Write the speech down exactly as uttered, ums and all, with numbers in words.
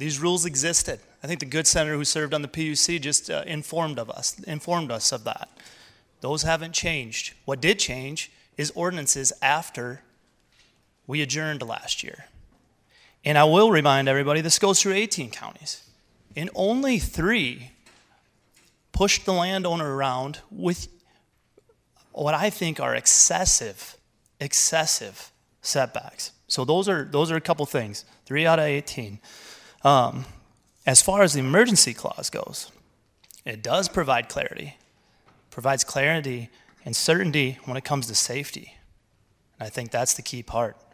These rules existed. I think the good senator who served on the P U C just uh, informed of us, informed us of that. Those haven't changed. What did change is ordinances after we adjourned last year. And I will remind everybody, this goes through eighteen counties. And only three pushed the landowner around with what I think are excessive, excessive setbacks. So those are those are a couple things, three out of eighteen. Um, as far as the emergency clause goes, it does provide clarity, provides clarity and certainty when it comes to safety. And I think that's the key part.